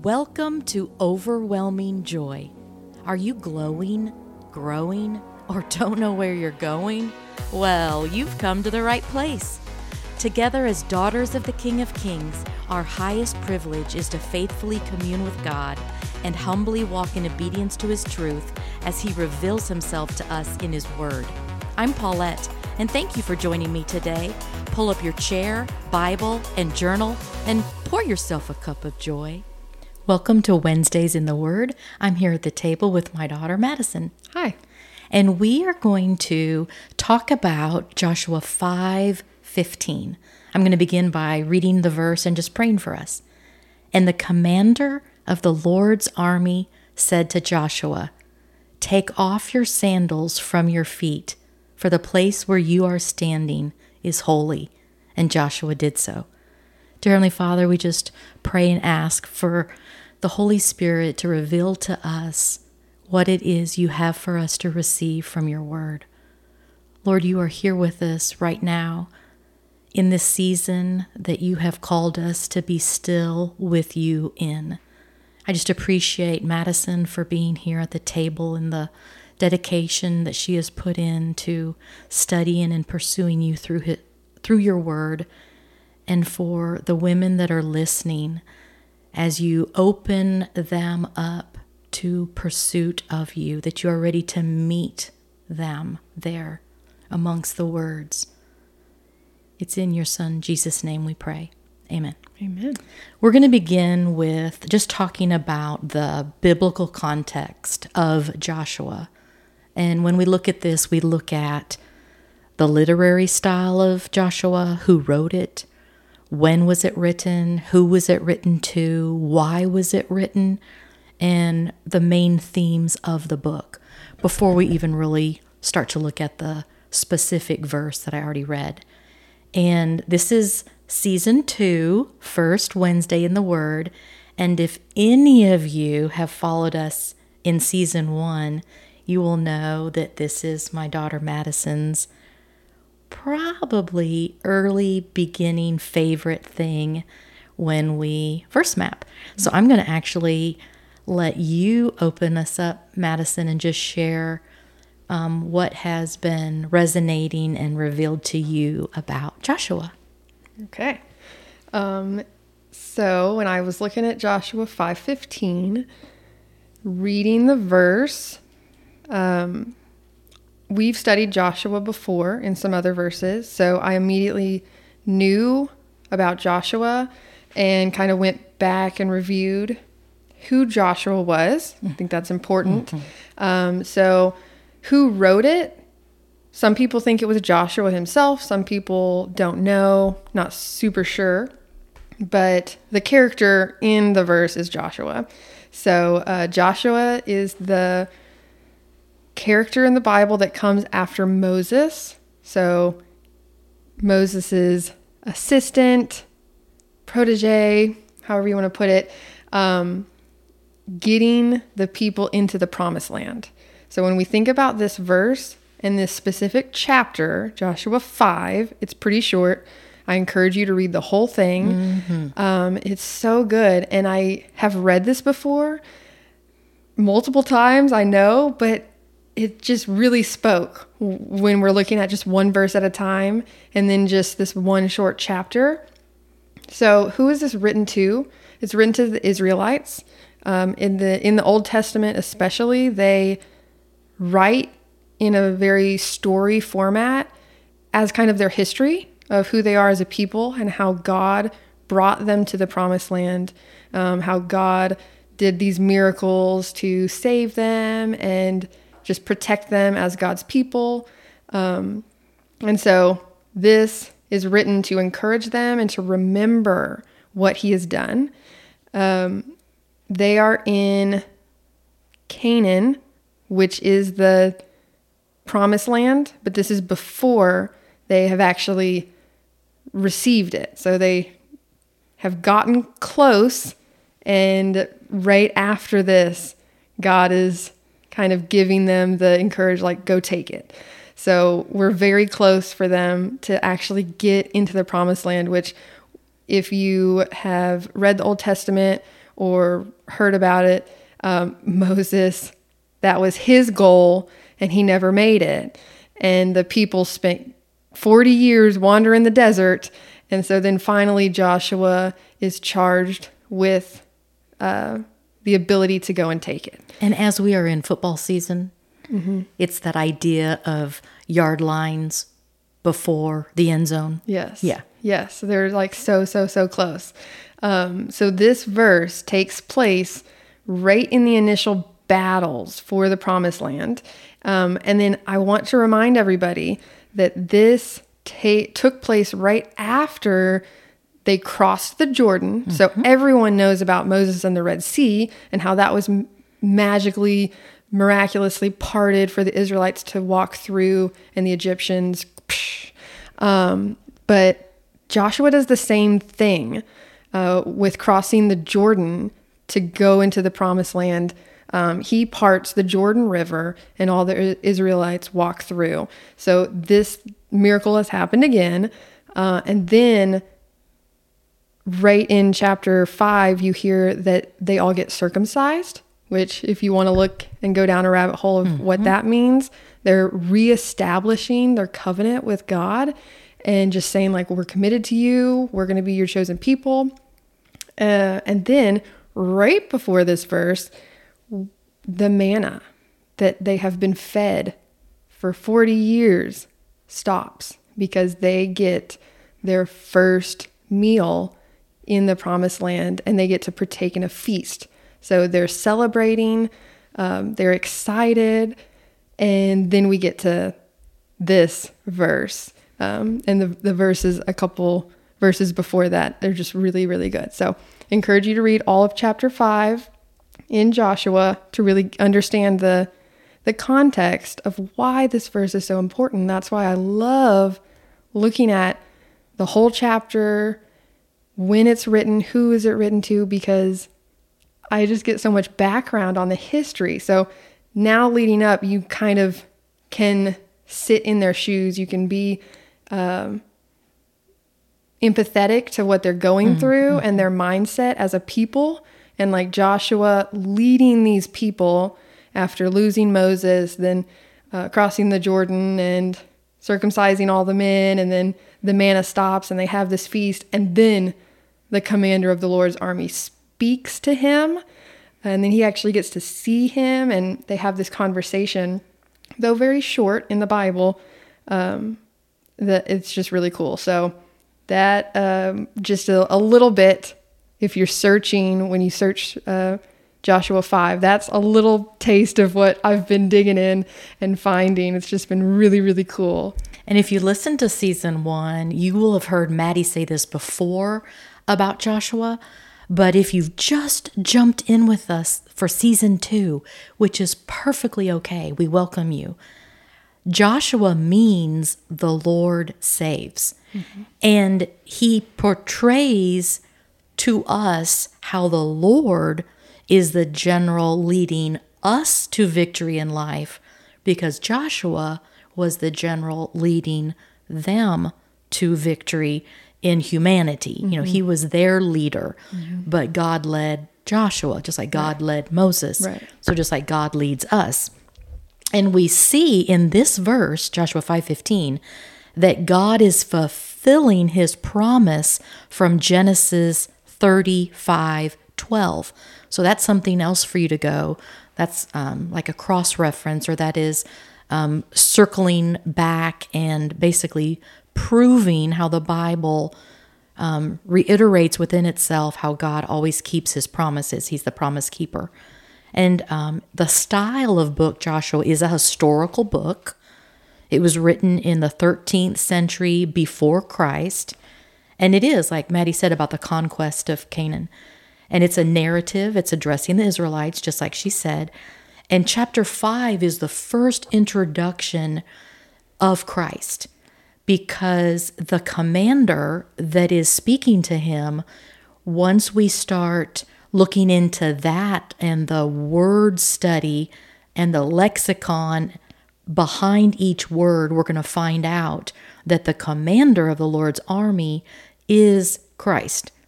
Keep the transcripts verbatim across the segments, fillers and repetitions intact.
Welcome to Overwhelming Joy. Are you glowing, growing, or don't know where you're going? Well, you've come to the right place. Together as daughters of the King of Kings, our highest privilege is to faithfully commune with God and humbly walk in obedience to His truth as He reveals Himself to us in His Word. I'm Paulette, and thank you for joining me today. Pull up your chair, Bible, and journal, and pour yourself a cup of joy. Welcome to Wednesdays in the Word. I'm here at the table with my daughter, Madison. Hi. And we are going to talk about Joshua five fifteen. I'm going to begin by reading the verse and just praying for us. And the commander of the Lord's army said to Joshua, "Take off your sandals from your feet, for the place where you are standing is holy." And Joshua did so. Dear Heavenly Father, we just pray and ask for the Holy Spirit to reveal to us what it is you have for us to receive from your word. Lord, you are here with us right now in this season that you have called us to be still with you in. I just appreciate Madison for being here at the table and the dedication that she has put in to studying and pursuing you through it, through your word, and for the women that are listening as you open them up to pursuit of you, that you are ready to meet them there amongst the words. It's in your Son, Jesus' name we pray. Amen. Amen. We're going to begin with just talking about the biblical context of Joshua. And when we look at this, we look at the literary style of Joshua, who wrote it, when was it written, who was it written to, why was it written, and the main themes of the book, before we even really start to look at the specific verse that I already read. And this is season two, first Wednesday in the Word. And if any of you have followed us in season one, you will know that this is my daughter Madison's probably early beginning favorite thing when we first map. So I'm going to actually let you open us up, Madison, and just share um, what has been resonating and revealed to you about Joshua. Okay. Um, so when I was looking at Joshua five fifteen, reading the verse, um, we've studied Joshua before in some other verses, so I immediately knew about Joshua and kind of went back and reviewed who Joshua was. I think that's important. Mm-hmm. Um, so who wrote it? Some people think it was Joshua himself. Some people don't know, not super sure. But the character in the verse is Joshua. So uh, Joshua is the character in the Bible that comes after Moses. So Moses's assistant, protege, however you want to put it, um, getting the people into the promised land. So when we think about this verse and this specific chapter, Joshua five, it's pretty short. I encourage you to read the whole thing. Mm-hmm. Um, it's so good. And I have read this before multiple times, I know, but it just really spoke when we're looking at just one verse at a time and then just this one short chapter. So who is this written to? It's written to the Israelites. Um, in the in the Old Testament especially, they write in a very story format as kind of their history of who they are as a people and how God brought them to the promised land, um, how God did these miracles to save them and just protect them as God's people. Um, and so this is written to encourage them and to remember what He has done. Um, they are in Canaan, which is the promised land, but this is before they have actually received it. So they have gotten close, and right after this, God is kind of giving them the encourage, like, go take it. So we're very close for them to actually get into the promised land, which if you have read the Old Testament or heard about it, um, Moses, that was his goal and he never made it. And the people spent forty years wandering the desert. And so then finally Joshua is charged with uh, the ability to go and take it. And as we are in football season, mm-hmm. it's that idea of yard lines before the end zone. Yes. Yeah. Yes. They're like so, so, so close. Um, so this verse takes place right in the initial battles for the promised land. Um, and then I want to remind everybody that this ta- took place right after they crossed the Jordan. Mm-hmm. So everyone knows about Moses and the Red Sea and how that was m- magically, miraculously parted for the Israelites to walk through and the Egyptians. Psh. Um, but Joshua does the same thing uh, with crossing the Jordan to go into the promised land. Um, he parts the Jordan River and all the Israelites walk through. So this miracle has happened again. Uh, and then right in chapter five, you hear that they all get circumcised, which if you want to look and go down a rabbit hole of mm-hmm. what that means, they're reestablishing their covenant with God and just saying like, we're committed to you. We're going to be your chosen people. Uh, and then right before this verse, the manna that they have been fed for forty years stops because they get their first meal in the promised land and they get to partake in a feast. So they're celebrating, um, they're excited, and then we get to this verse. Um, and the, the verses, a couple verses before that, they're just really, really good. So I encourage you to read all of chapter five in Joshua to really understand the the context of why this verse is so important. That's why I love looking at the whole chapter, when it's written, who is it written to, because I just get so much background on the history. So now leading up, you kind of can sit in their shoes. You can be um, empathetic to what they're going mm-hmm. through and their mindset as a people. And like Joshua leading these people after losing Moses, then uh, crossing the Jordan and circumcising all the men, and then the manna stops and they have this feast, and then the commander of the Lord's army speaks to him, and then he actually gets to see him, and they have this conversation, though very short in the Bible, um, that it's just really cool. So that um, just a, a little bit, if you're searching, when you search uh, Joshua five, that's a little taste of what I've been digging in and finding. It's just been really, really cool. And if you listen to season one, you will have heard Maddie say this before about Joshua. But if you've just jumped in with us for season two, which is perfectly okay, we welcome you. Joshua means the Lord saves. Mm-hmm. And he portrays to us how the Lord is the general leading us to victory in life, because Joshua was the general leading them to victory in humanity. Mm-hmm. You know, he was their leader, mm-hmm. but God led Joshua, just like God right. led Moses. Right. So just like God leads us. And we see in this verse, Joshua five fifteen, that God is fulfilling his promise from Genesis thirty-five twelve. So that's something else for you to go. That's um, like a cross-reference, or that is um, circling back and basically proving how the Bible um, reiterates within itself how God always keeps his promises. He's the promise keeper. And um, the style of book Joshua is a historical book. It was written in the thirteenth century before Christ. And it is, like Maddie said, about the conquest of Canaan. And it's a narrative. It's addressing the Israelites, just like she said. And chapter five is the first introduction of Christ, because the commander that is speaking to him, once we start looking into that and the word study and the lexicon behind each word, we're going to find out that the commander of the Lord's army is Christ,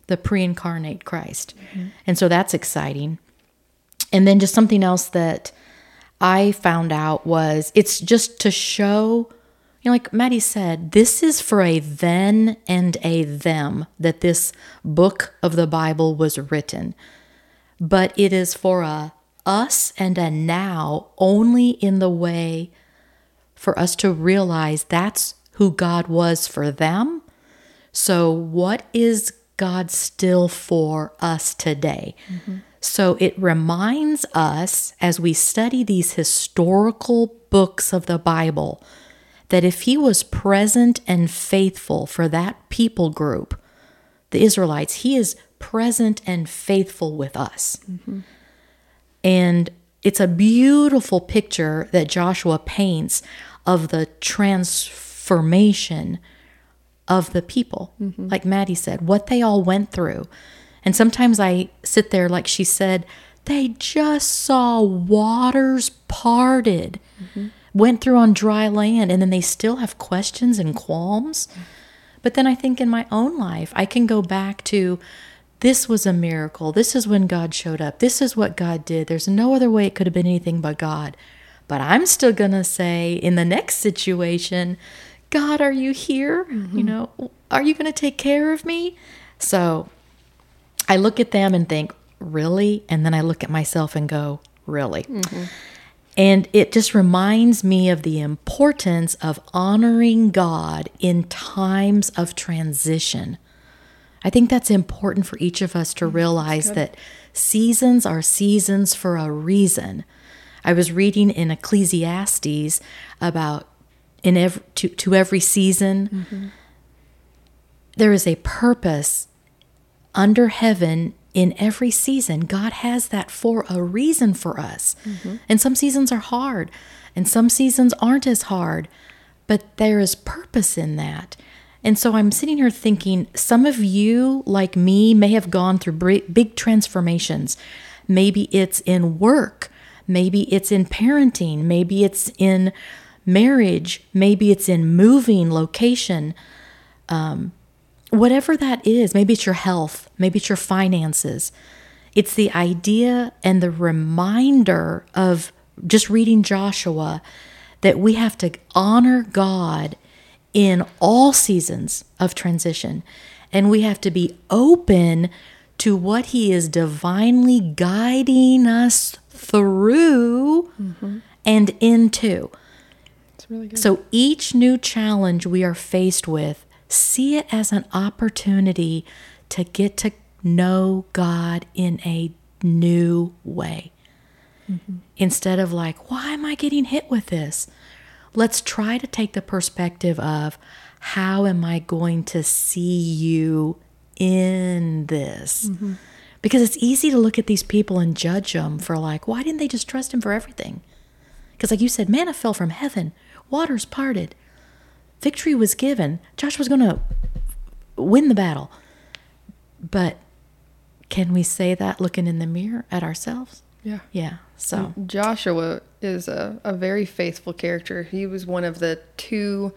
the pre-incarnate Christ. Mm-hmm. And so that's exciting. And then just something else that I found out was it's just to show, you know, like Maddie said, this is for a then and a them that this book of the Bible was written. But it is for a us and a now only in the way for us to realize that's who God was for them. So what is God still for us today? Mm-hmm. So it reminds us as we study these historical books of the Bible that if he was present and faithful for that people group, the Israelites, he is present and faithful with us. Mm-hmm. And it's a beautiful picture that Joshua paints of the transformation of the people. Mm-hmm. Like Maddie said, what they all went through. And sometimes I sit there, like she said, they just saw waters parted, mm-hmm. went through on dry land, and then they still have questions and qualms. Mm-hmm. But then I think in my own life, I can go back to, this was a miracle. This is when God showed up. This is what God did. There's no other way it could have been anything but God. But I'm still going to say in the next situation, God, are you here? Mm-hmm. You know, are you going to take care of me? So I look at them and think, really? And then I look at myself and go, really? Mm-hmm. And it just reminds me of the importance of honoring God in times of transition. I think that's important for each of us to realize that seasons are seasons for a reason. I was reading in Ecclesiastes about in every, to, to every season, mm-hmm. there is a purpose under heaven in every season. God has that for a reason for us. Mm-hmm. And some seasons are hard, and some seasons aren't as hard, but there is purpose in that. And so I'm sitting here thinking, some of you, like me, may have gone through big transformations. Maybe it's in work. Maybe it's in parenting. Maybe it's in marriage. Maybe it's in moving location. Um, whatever that is, maybe it's your health. Maybe it's your finances. It's the idea and the reminder of just reading Joshua that we have to honor God in all seasons of transition. And we have to be open to what he is divinely guiding us through mm-hmm. and into. That's really good. So each new challenge we are faced with, see it as an opportunity to get to know God in a new way. Mm-hmm. Instead of like, why am I getting hit with this? Let's try to take the perspective of, how am I going to see you in this? Mm-hmm. Because it's easy to look at these people and judge them for like, why didn't they just trust him for everything? Because like you said, manna fell from heaven, waters parted, victory was given. Joshua's going to win the battle. But can we say that looking in the mirror at ourselves? Yeah. Yeah. So Joshua is a, a very faithful character. He was one of the two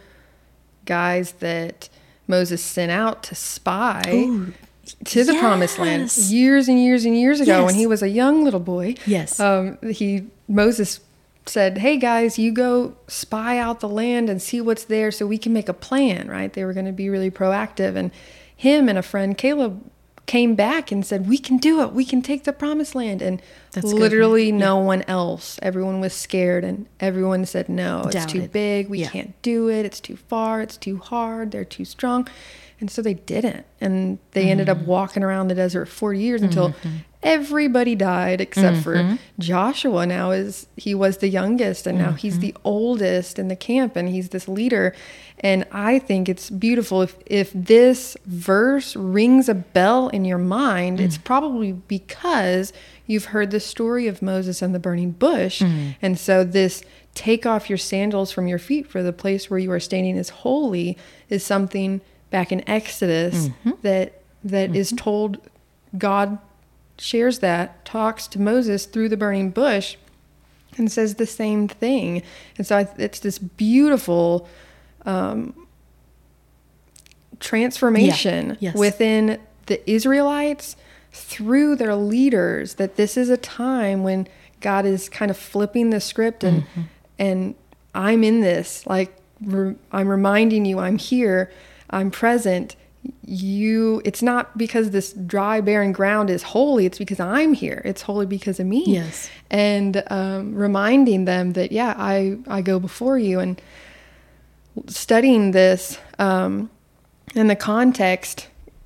guys that Moses sent out to spy Ooh, to the yes. promised land years and years and years ago yes. when he was a young little boy. Yes. Um, he Moses said, hey guys, you go spy out the land and see what's there so we can make a plan, right? They were going to be really proactive. And him and a friend, Caleb, came back and said, we can do it. We can take the promised land. And That's literally yeah. no one else. Everyone was scared and everyone said, no, it's Doubted. too big. We yeah. can't do it. It's too far. It's too hard. They're too strong. And so they didn't. And they mm-hmm. ended up walking around the desert for forty years until mm-hmm. everybody died except mm-hmm. for Joshua. Now is he was the youngest and mm-hmm. now he's the oldest in the camp and he's this leader. And I think it's beautiful. If, if this verse rings a bell in your mind, mm. it's probably because you've heard the story of Moses and the burning bush. Mm. And so this take off your sandals from your feet, for the place where you are standing is holy, is something back in Exodus mm-hmm. that that mm-hmm. is told. God shares that, talks to Moses through the burning bush and says the same thing. And so I, it's this beautiful um, transformation yeah. yes. within the Israelites through their leaders that this is a time when God is kind of flipping the script and mm-hmm. and I'm in this, like re- I'm reminding you I'm here, I'm present. You, it's not because this dry, barren ground is holy. It's because I'm here. It's holy because of me. Yes. And um, reminding them that, yeah, I, I go before you. And studying this um, in the context,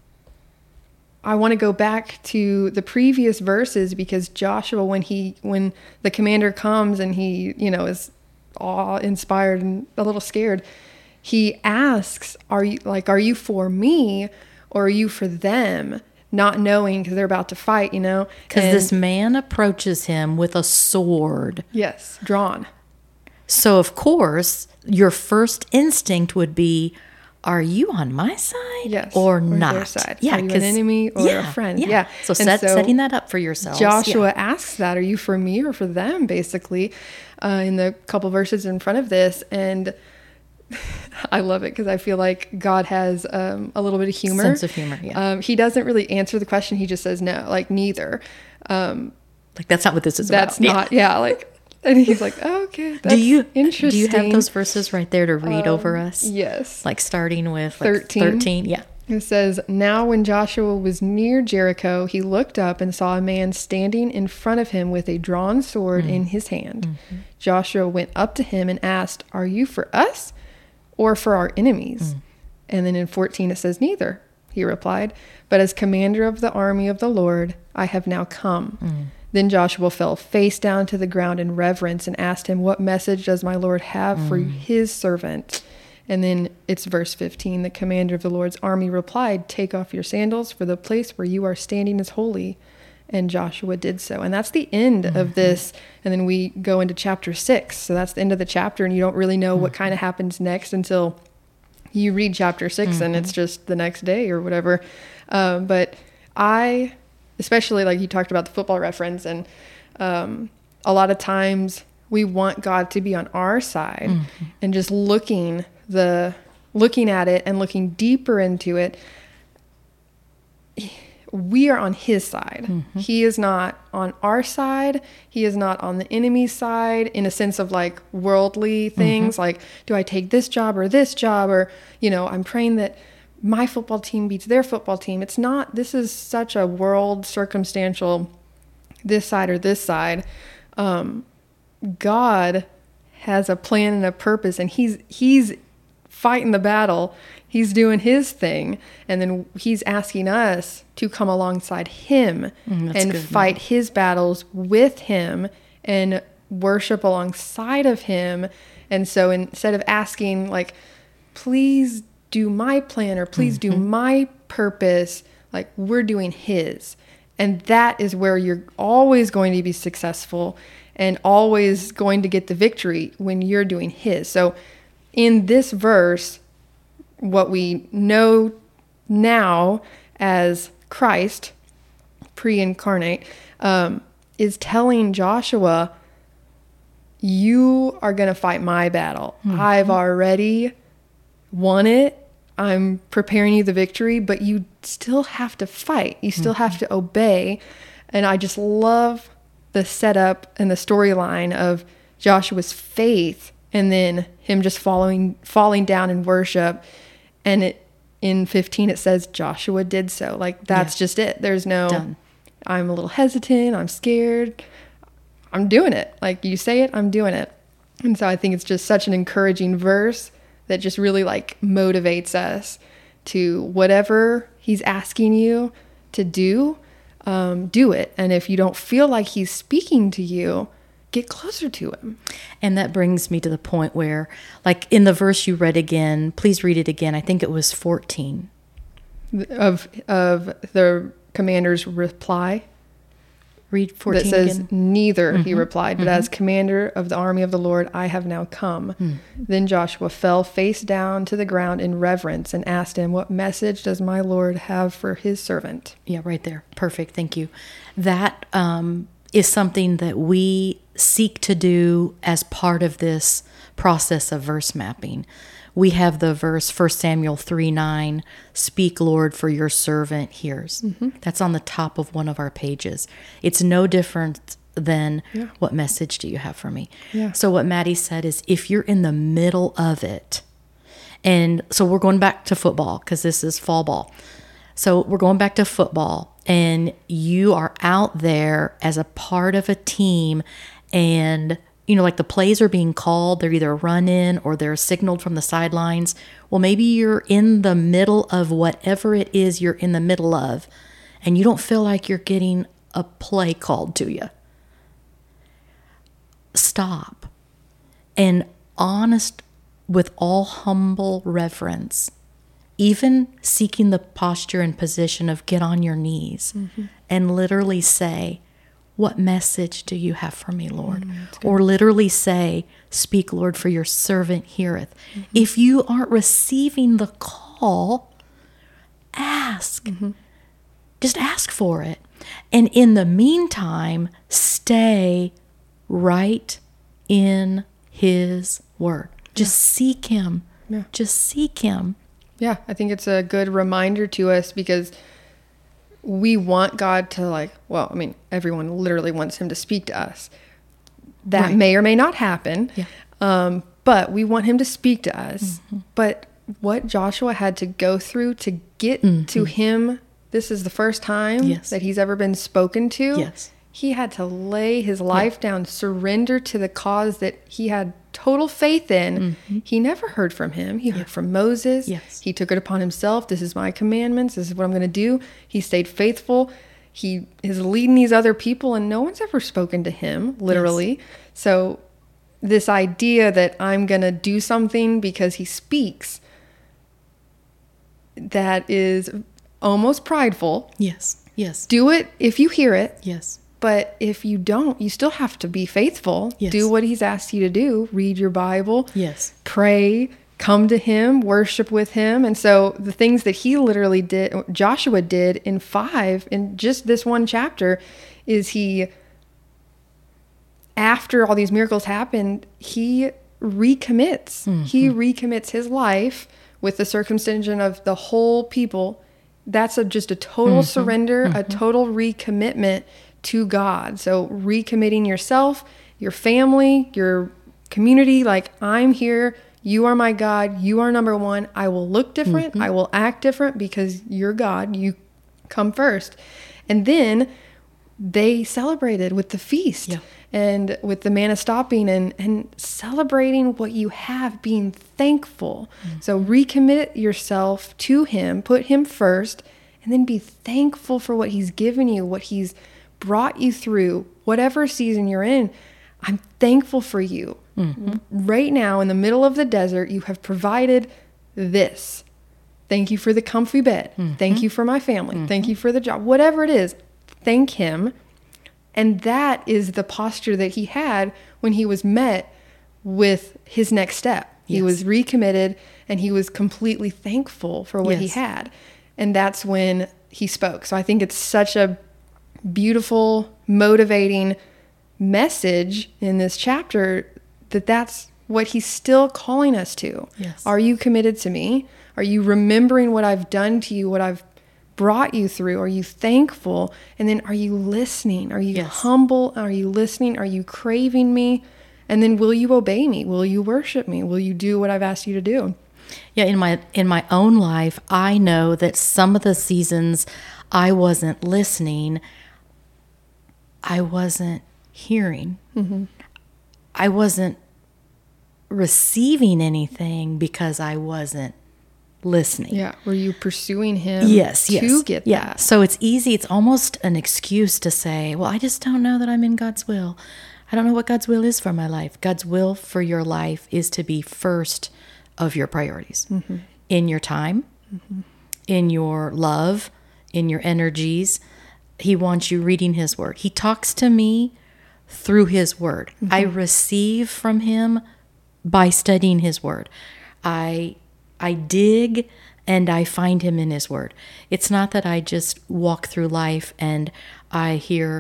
I want to go back to the previous verses because Joshua, when he, when the commander comes and he, you know, is awe-inspired and a little scared, he asks, are you like, are you for me or are you for them? Not knowing because they're about to fight, you know? Because this man approaches him with a sword. Yes, drawn. So, of course, your first instinct would be, are you on my side yes, or, or not? Their side. Yeah, are you an enemy or yeah, a friend? Yeah. yeah. So, set, so setting that up for yourselves. Joshua yeah. asks that, are you for me or for them, basically, uh, in the couple verses in front of this. And I love it because I feel like God has um, a little bit of humor. Sense of humor, yeah. Um, he doesn't really answer the question. He just says no, like neither. Um, like that's not what this is that's about. That's not, yeah. yeah, like, and he's like, oh, okay, that's do you, interesting. Do you have those verses right there to read um, over us? Yes. Like starting with like thirteen. thirteen, yeah. It says, now when Joshua was near Jericho, he looked up and saw a man standing in front of him with a drawn sword mm. in his hand. Mm-hmm. Joshua went up to him and asked, are you for us or for our enemies? Mm. And then in fourteen it says, neither, he replied, but as commander of the army of the Lord, I have now come. Mm. Then Joshua fell face down to the ground in reverence and asked him, what message does my Lord have mm. for his servant? And then it's verse fifteen, the commander of the Lord's army replied, take off your sandals, for the place where you are standing is holy. And Joshua did so. And that's the end mm-hmm. of this. And then we go into chapter six. So that's the end of the chapter. And you don't really know mm-hmm. what kind of happens next until you read chapter six mm-hmm. and it's just the next day or whatever. Um, but I, especially like you talked about the football reference, and um, a lot of times we want God to be on our side mm-hmm. and just looking the looking at it and looking deeper into it. We are on his side. Mm-hmm. He is not on our side. He is not on the enemy's side in a sense of like worldly things. Mm-hmm. Like, do I take this job or this job? Or, you know, I'm praying that my football team beats their football team. It's not, this is such a world circumstantial, this side or this side. Um, God has a plan and a purpose, and he's, he's fighting the battle. He's doing his thing, and then he's asking us to come alongside him mm, and good, fight man. his battles with him and worship alongside of him. And so instead of asking like, please do my plan or please mm-hmm. do my purpose, like we're doing his. And that is where you're always going to be successful and always going to get the victory when you're doing his. So in this verse, what we know now as Christ, pre-incarnate, um, is telling Joshua, you are going to fight my battle. Mm-hmm. I've already won it. I'm preparing you the victory, but you still have to fight. You still mm-hmm. have to obey. And I just love the setup and the storyline of Joshua's faith and then him just following, falling down in worship. And it, in fifteen, it says Joshua did so. Like, that's yeah. just it. There's no, Done. I'm a little hesitant. I'm scared. I'm doing it. Like, you say it, I'm doing it. And so I think it's just such an encouraging verse that just really, like, motivates us to whatever he's asking you to do, um, do it. And if you don't feel like he's speaking to you, get closer to him. And that brings me to the point where, like in the verse you read again, please read it again. I think it was fourteen. Of of the commander's reply. Read fourteen that says, again. Neither, mm-hmm. he replied, but mm-hmm. as commander of the army of the Lord, I have now come. Mm-hmm. Then Joshua fell face down to the ground in reverence and asked him, what message does my Lord have for his servant? Yeah, right there. Perfect. Thank you. That um, is something that we seek to do as part of this process of verse mapping. We have the verse First Samuel three nine, speak, Lord, for your servant hears. Mm-hmm. That's on the top of one of our pages. It's no different than yeah. what message do you have for me? Yeah. So what Maddie said is, if you're in the middle of it, and so we're going back to football because this is fall ball. So we're going back to football, and you are out there as a part of a team, and you know, like the plays are being called, they're either run in or they're signaled from the sidelines. Well, maybe you're in the middle of whatever it is you're in the middle of, and you don't feel like you're getting a play called to you. Stop. And honest, with all humble reverence, even seeking the posture and position of get on your knees mm-hmm. and literally say, what message do you have for me, Lord? Mm, or literally say, speak, Lord, for your servant heareth. Mm-hmm. If you aren't receiving the call, ask. Mm-hmm. Just ask for it. And in the meantime, stay right in his word. Just yeah. seek him. Yeah. Just seek him. Yeah, I think it's a good reminder to us because we want God to, like, well, I mean, everyone literally wants him to speak to us. That right. may or may not happen. Yeah. Um, but we want him to speak to us. Mm-hmm. But what Joshua had to go through to get mm-hmm. to him, this is the first time yes. that he's ever been spoken to. Yes. He had to lay his life yeah. down, surrender to the cause that he had total faith in. Mm-hmm. He never heard from him. He yeah. heard from Moses. Yes. He took it upon himself. This is my commandments. This is what I'm going to do. He stayed faithful. He is leading these other people, and no one's ever spoken to him, literally. Yes. So this idea that I'm going to do something because he speaks, that is almost prideful. Yes. Yes. Do it if you hear it. Yes. But if you don't, you still have to be faithful. Yes. Do what he's asked you to do. Read your Bible. Yes. Pray. Come to him. Worship with him. And so the things that he literally did, Joshua did in five, in just this one chapter, is he, after all these miracles happened, he recommits. Mm-hmm. He recommits his life with the circumcision of the whole people. That's a, just a total mm-hmm. surrender, mm-hmm. a total recommitment to God. So recommitting yourself, your family, your community, like, I'm here, you are my God, you are number one. I will look different, mm-hmm. I will act different because you're God, you come first. And then they celebrated with the feast yeah. and with the manna stopping and, and celebrating what you have, being thankful. Mm-hmm. So recommit yourself to him, put him first, and then be thankful for what he's given you, what he's brought you through, whatever season you're in. I'm thankful for you. Mm-hmm. Right now, in the middle of the desert, you have provided this. Thank you for the comfy bed. Mm-hmm. Thank you for my family. Mm-hmm. Thank you for the job. Whatever it is, thank him. And that is the posture that he had when he was met with his next step. Yes. He was recommitted and he was completely thankful for what yes. he had. And that's when he spoke. So I think it's such a beautiful, motivating message in this chapter that that's what he's still calling us to. Yes. Are you committed to me? Are you remembering what I've done to you, what I've brought you through? Are you thankful? And then are you listening? Are you yes. humble? Are you listening? Are you craving me? And then will you obey me? Will you worship me? Will you do what I've asked you to do? Yeah, in my in my own life, I know that some of the seasons I wasn't listening, I wasn't hearing. Mm-hmm. I wasn't receiving anything because I wasn't listening. Yeah. Were you pursuing him yes, to yes. get yeah. that? So it's easy. It's almost an excuse to say, well, I just don't know that I'm in God's will. I don't know what God's will is for my life. God's will for your life is to be first of your priorities. Mm-hmm. In your time, mm-hmm. in your love, in your energies. He wants you reading his word. He talks to me through his word. Mm-hmm. I receive from him by studying his word. I I dig and I find him in his word. It's not that I just walk through life and I hear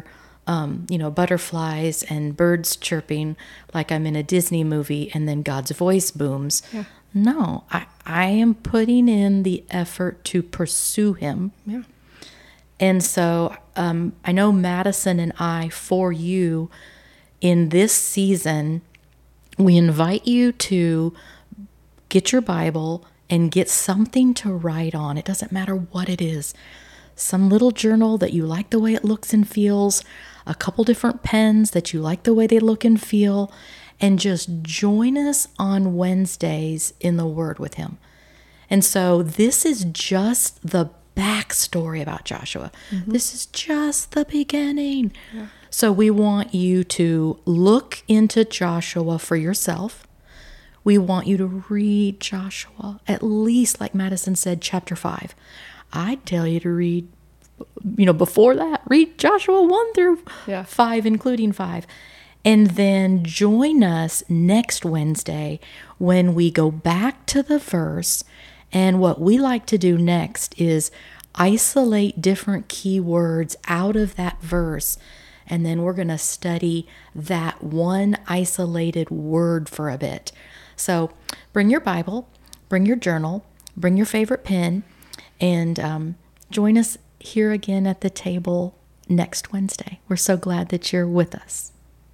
um, you know, butterflies and birds chirping like I'm in a Disney movie and then God's voice booms. Yeah. No, I, I am putting in the effort to pursue him. Yeah. And so um, I know Madison and I, for you, in this season, we invite you to get your Bible and get something to write on. It doesn't matter what it is. Some little journal that you like the way it looks and feels, a couple different pens that you like the way they look and feel, and just join us on Wednesdays in the Word with him. And so this is just the backstory about Joshua. Mm-hmm. This is just the beginning. Yeah. So we want you to look into Joshua for yourself. We want you to read Joshua, at least, like Madison said, chapter five. I'd tell you to read, you know, before that, read Joshua one through yeah. five, including five. And then join us next Wednesday when we go back to the verse. And what we like to do next is isolate different key words out of that verse. And then we're going to study that one isolated word for a bit. So bring your Bible, bring your journal, bring your favorite pen, and um, join us here again at the table next Wednesday. We're so glad that you're with us.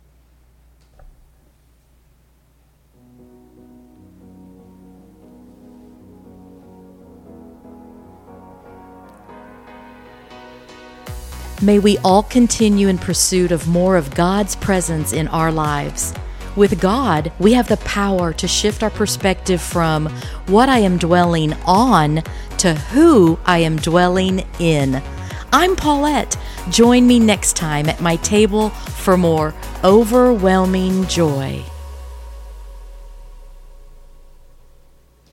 May we all continue in pursuit of more of God's presence in our lives. With God, we have the power to shift our perspective from what I am dwelling on to who I am dwelling in. I'm Paulette. Join me next time at my table for more overwhelming joy.